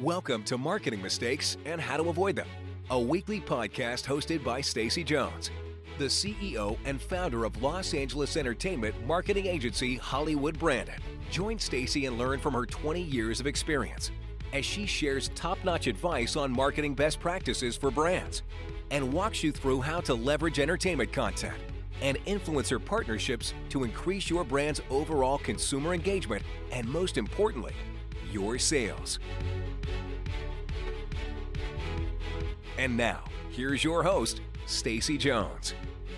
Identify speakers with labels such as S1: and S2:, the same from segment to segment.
S1: Welcome to Marketing Mistakes and How to Avoid Them, a weekly podcast hosted by Stacey Jones, the CEO and founder of Los Angeles entertainment marketing agency Hollywood Branded. Join Stacey and learn from her 20 years of experience as she shares top-notch advice on marketing best practices for brands and walks you through how to leverage entertainment content and influencer partnerships to increase your brand's overall consumer engagement and, most importantly, your sales. And now, here's your host, Stacey Jones.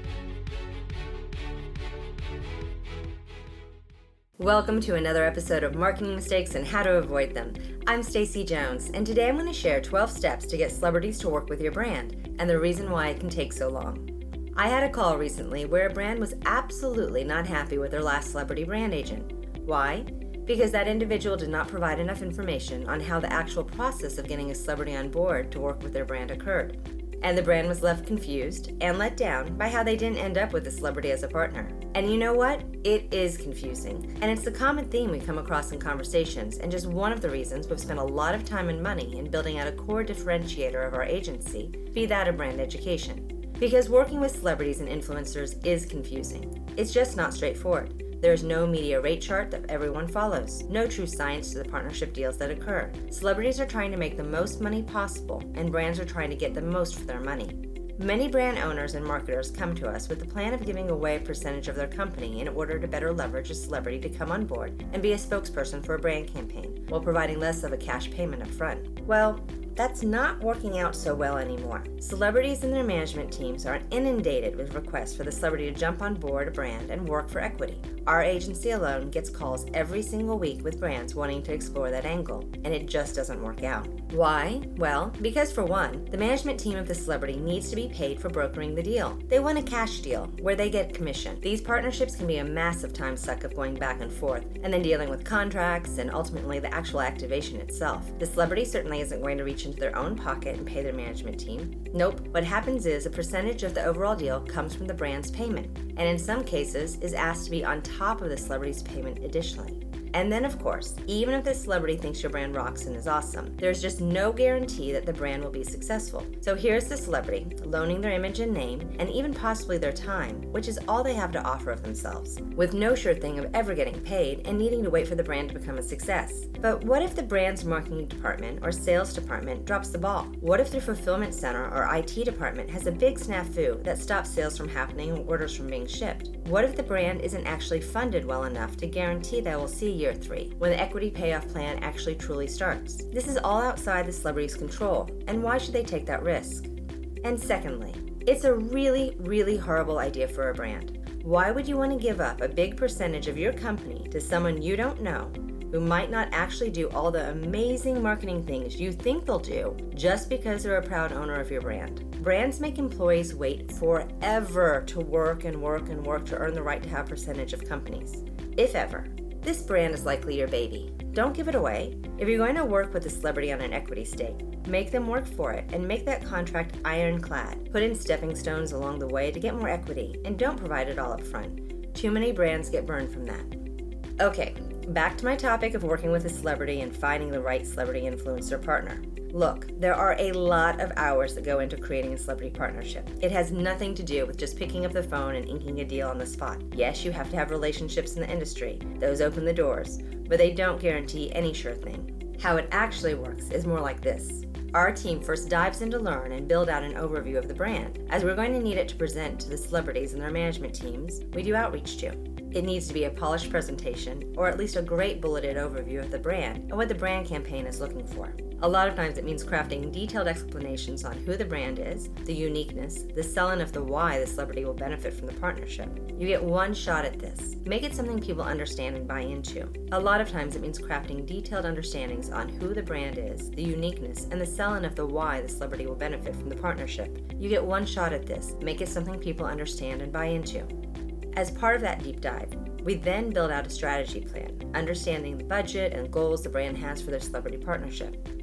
S2: Welcome to another episode of Marketing Mistakes and How to Avoid Them. I'm Stacey Jones, and today I'm going to share 12 steps to get celebrities to work with your brand and the reason why it can take so long. I had a call recently where a brand was absolutely not happy with their last celebrity brand agent. Why? Because that individual did not provide enough information on how the actual process of getting a celebrity on board to work with their brand occurred. And the brand was left confused and let down by how they didn't end up with the celebrity as a partner. And you know what? It is confusing. And it's a common theme we come across in conversations, and just one of the reasons we've spent a lot of time and money in building out a core differentiator of our agency, be that a brand education. Because working with celebrities and influencers is confusing. It's just not straightforward. There's no media rate chart that everyone follows, no true science to the partnership deals that occur. Celebrities are trying to make the most money possible, and brands are trying to get the most for their money. Many brand owners and marketers come to us with the plan of giving away a percentage of their company in order to better leverage a celebrity to come on board and be a spokesperson for a brand campaign, while providing less of a cash payment up front. Well, that's not working out so well anymore. Celebrities and their management teams are inundated with requests for the celebrity to jump on board a brand and work for equity. Our agency alone gets calls every single week with brands wanting to explore that angle, and it just doesn't work out. Why? Well, because for one, the management team of the celebrity needs to be paid for brokering the deal. They want a cash deal where they get commission. These partnerships can be a massive time suck of going back and forth, and then dealing with contracts and ultimately the actual activation itself. The celebrity certainly isn't going to reach into their own pocket and pay their management team. Nope. What happens is a percentage of the overall deal comes from the brand's payment, and in some cases is asked to be on top of the celebrity's payment additionally. And then, of course, even if the celebrity thinks your brand rocks and is awesome, there's just no guarantee that the brand will be successful. So here's the celebrity, loaning their image and name, and even possibly their time, which is all they have to offer of themselves, with no sure thing of ever getting paid and needing to wait for the brand to become a success. But what if the brand's marketing department or sales department drops the ball? What if their fulfillment center or IT department has a big snafu that stops sales from happening or orders from being shipped? What if the brand isn't actually funded well enough to guarantee they will see year 3, when the equity payoff plan actually truly starts? This is all outside the celebrity's control, and why should they take that risk? And secondly, it's a really, really horrible idea for a brand. Why would you want to give up a big percentage of your company to someone you don't know, who might not actually do all the amazing marketing things you think they'll do just because they're a proud owner of your brand? Brands make employees wait forever to work and work and work to earn the right to have a percentage of companies, if ever. This brand is likely your baby. Don't give it away. If you're going to work with a celebrity on an equity stake, make them work for it and make that contract ironclad. Put in stepping stones along the way to get more equity, and don't provide it all up front. Too many brands get burned from that. Okay, back to my topic of working with a celebrity and finding the right celebrity influencer partner. Look, there are a lot of hours that go into creating a celebrity partnership. It has nothing to do with just picking up the phone and inking a deal on the spot. Yes, you have to have relationships in the industry. Those open the doors, but they don't guarantee any sure thing. How it actually works is more like this. Our team first dives in to learn and build out an overview of the brand, as we're going to need it to present to the celebrities and their management teams we do outreach to. It needs to be a polished presentation, or at least a great bulleted overview of the brand and what the brand campaign is looking for. A lot of times it means crafting detailed explanations on who the brand is, the uniqueness, the selling of the why the celebrity will benefit from the partnership. You get one shot at this. Make it something people understand and buy into. A lot of times it means crafting detailed understandings on who the brand is, the uniqueness, and the selling of the why the celebrity will benefit from the partnership. You get one shot at this. Make it something people understand and buy into. As part of that deep dive, we then build out a strategy plan, understanding the budget and goals the brand has for their celebrity partnership.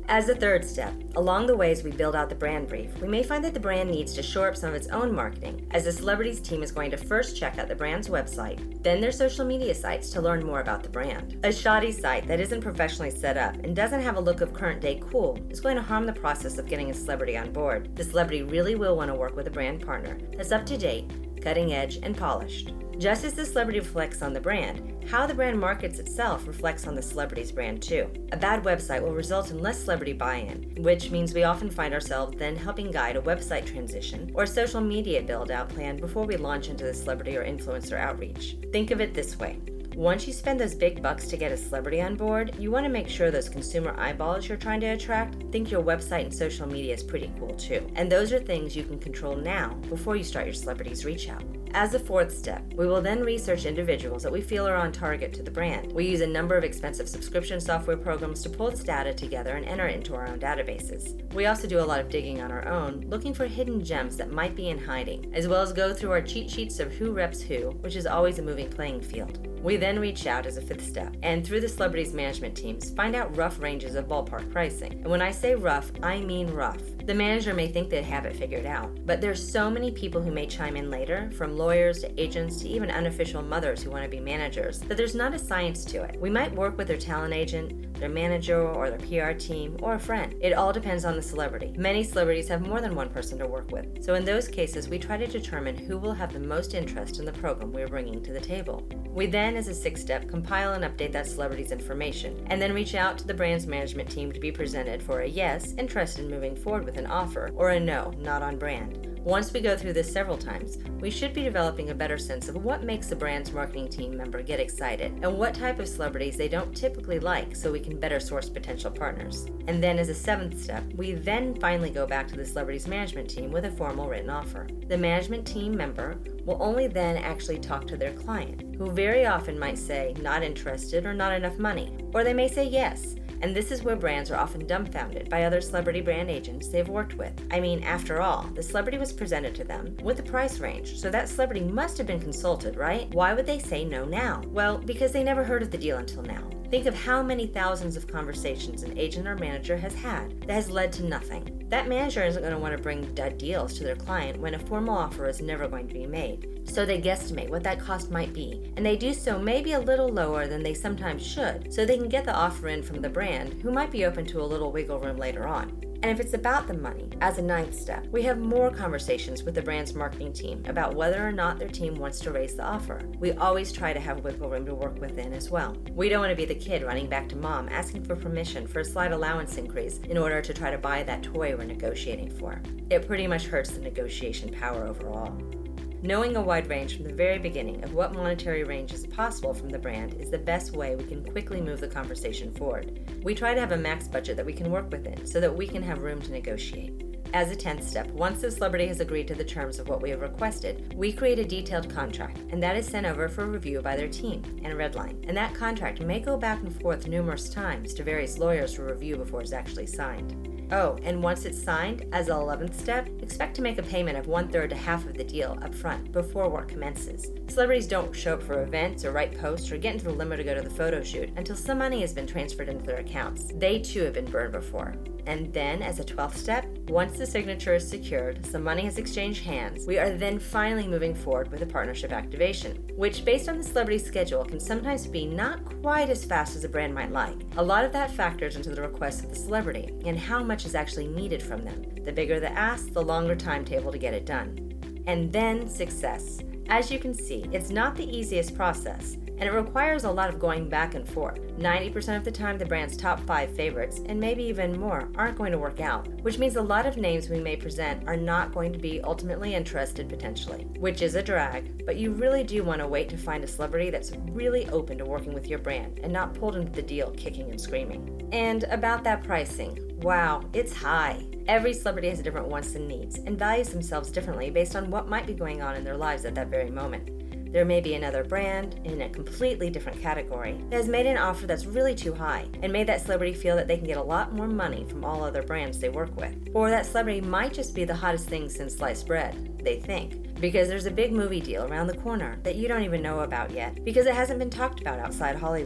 S2: As a third step, along the ways we build out the brand brief, we may find that the brand needs to shore up some of its own marketing, as the celebrities team is going to first check out the brand's website, then their social media sites to learn more about the brand. A shoddy site that isn't professionally set up and doesn't have a look of current day cool is going to harm the process of getting a celebrity on board. The celebrity really will want to work with a brand partner that's up to date, cutting edge, and polished. Just as the celebrity reflects on the brand, how the brand markets itself reflects on the celebrity's brand too. A bad website will result in less celebrity buy-in, which means we often find ourselves then helping guide a website transition or social media build-out plan before we launch into the celebrity or influencer outreach. Think of it this way. Once you spend those big bucks to get a celebrity on board, you want to make sure those consumer eyeballs you're trying to attract think your website and social media is pretty cool too. And those are things you can control now before you start your celebrity's reach out. As a fourth step, we will then research individuals that we feel are on target to the brand. We use a number of expensive subscription software programs to pull this data together and enter it into our own databases. We also do a lot of digging on our own, looking for hidden gems that might be in hiding, as well as go through our cheat sheets of who reps who, which is always a moving playing field. We then reach out as a fifth step, and through the celebrities' management teams, find out rough ranges of ballpark pricing. And when I say rough, I mean rough. The manager may think they have it figured out, but there's so many people who may chime in later, from lawyers to agents to even unofficial mothers who want to be managers, that there's not a science to it. We might work with their talent agent, their manager, or their PR team, or a friend. It all depends on the celebrity. Many celebrities have more than one person to work with, so in those cases, we try to determine who will have the most interest in the program we're bringing to the table. We then, as a sixth step, compile and update that celebrity's information, and then reach out to the brand's management team to be presented for a yes, interested in moving forward with an offer, or a no, not on brand. Once we go through this several times, we should be developing a better sense of what makes the brand's marketing team member get excited and what type of celebrities they don't typically like, so we can better source potential partners. And then as a seventh step, we then finally go back to the celebrity's management team with a formal written offer. The management team member will only then actually talk to their client, who very often might say not interested or not enough money, or they may say yes. And this is where brands are often dumbfounded by other celebrity brand agents they've worked with. I mean, after all, the celebrity was presented to them with a price range, so that celebrity must have been consulted, right? Why would they say no now? Well, because they never heard of the deal until now. Think of how many thousands of conversations an agent or manager has had that has led to nothing. That manager isn't going to want to bring dud deals to their client when a formal offer is never going to be made. So they guesstimate what that cost might be, and they do so maybe a little lower than they sometimes should, so they can get the offer in from the brand, who might be open to a little wiggle room later on. And if it's about the money, as a ninth step, we have more conversations with the brand's marketing team about whether or not their team wants to raise the offer. We always try to have wiggle room to work within as well. We don't want to be the kid running back to mom asking for permission for a slight allowance increase in order to try to buy that toy we're negotiating for. It pretty much hurts the negotiation power overall. Knowing a wide range from the very beginning of what monetary range is possible from the brand is the best way we can quickly move the conversation forward. We try to have a max budget that we can work within so that we can have room to negotiate. As a 10th step, once the celebrity has agreed to the terms of what we have requested, we create a detailed contract, and that is sent over for review by their team and a red line. And that contract may go back and forth numerous times to various lawyers for review before it's actually signed. Oh, and once it's signed, as an 11th step, expect to make a payment of 1/3 to half of the deal up front before work commences. Celebrities don't show up for events or write posts or get into the limo to go to the photo shoot until some money has been transferred into their accounts. They too have been burned before. And then, as a 12th step, once the signature is secured, some money has exchanged hands, we are then finally moving forward with a partnership activation, which based on the celebrity's schedule can sometimes be not quite as fast as a brand might like. A lot of that factors into the requests of the celebrity and how much is actually needed from them. The bigger the ask, the longer timetable to get it done. And then success. As you can see, it's not the easiest process, and it requires a lot of going back and forth. 90% of the time, the brand's top 5 favorites, and maybe even more, aren't going to work out, which means a lot of names we may present are not going to be ultimately interested potentially, which is a drag, but you really do want to wait to find a celebrity that's really open to working with your brand and not pulled into the deal kicking and screaming. And about that pricing, wow, it's high. Every celebrity has different wants and needs and values themselves differently based on what might be going on in their lives at that very moment. There may be another brand in a completely different category that has made an offer that's really too high and made that celebrity feel that they can get a lot more money from all other brands they work with. Or that celebrity might just be the hottest thing since sliced bread, they think, because there's a big movie deal around the corner that you don't even know about yet because it hasn't been talked about outside Hollywood.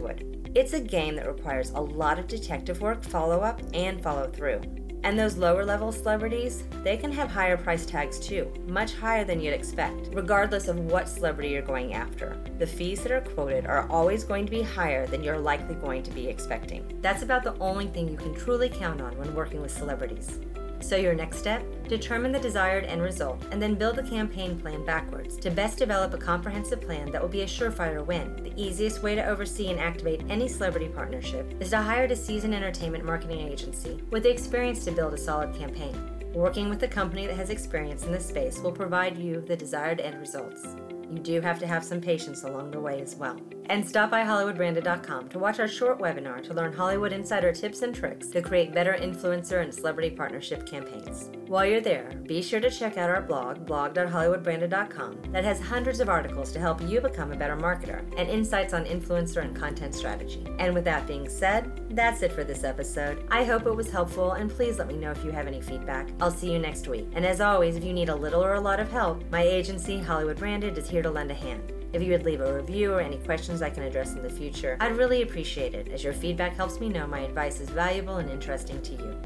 S2: It's a game that requires a lot of detective work, follow-up, and follow-through. And those lower-level celebrities, they can have higher price tags too, much higher than you'd expect, regardless of what celebrity you're going after. The fees that are quoted are always going to be higher than you're likely going to be expecting. That's about the only thing you can truly count on when working with celebrities. So your next step? Determine the desired end result and then build a campaign plan backwards to best develop a comprehensive plan that will be a surefire win. The easiest way to oversee and activate any celebrity partnership is to hire a seasoned entertainment marketing agency with the experience to build a solid campaign. Working with a company that has experience in this space will provide you the desired end results. You do have to have some patience along the way as well. And stop by HollywoodBranded.com to watch our short webinar to learn Hollywood insider tips and tricks to create better influencer and celebrity partnership campaigns. While you're there, be sure to check out our blog, blog.hollywoodbranded.com, that has hundreds of articles to help you become a better marketer and insights on influencer and content strategy. And with that being said, that's it for this episode. I hope it was helpful, and please let me know if you have any feedback. I'll see you next week. And as always, if you need a little or a lot of help, my agency, Hollywood Branded, is here to lend a hand. If you would leave a review or any questions I can address in the future, I'd really appreciate it, as your feedback helps me know my advice is valuable and interesting to you.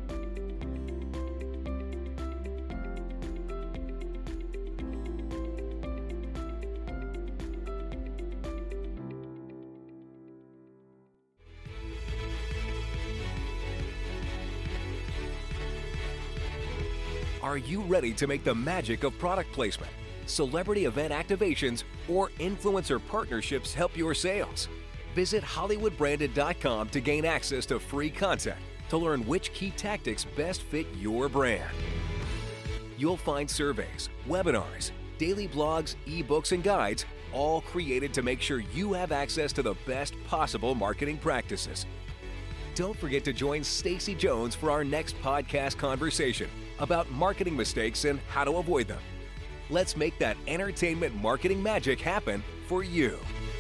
S1: Are you ready to make the magic of product placement, celebrity event activations, or influencer partnerships help your sales? Visit HollywoodBranded.com to gain access to free content to learn which key tactics best fit your brand. You'll find surveys, webinars, daily blogs, ebooks, and guides, all created to make sure you have access to the best possible marketing practices. Don't forget to join Stacey Jones for our next podcast conversation about marketing mistakes and how to avoid them. Let's make that entertainment marketing magic happen for you.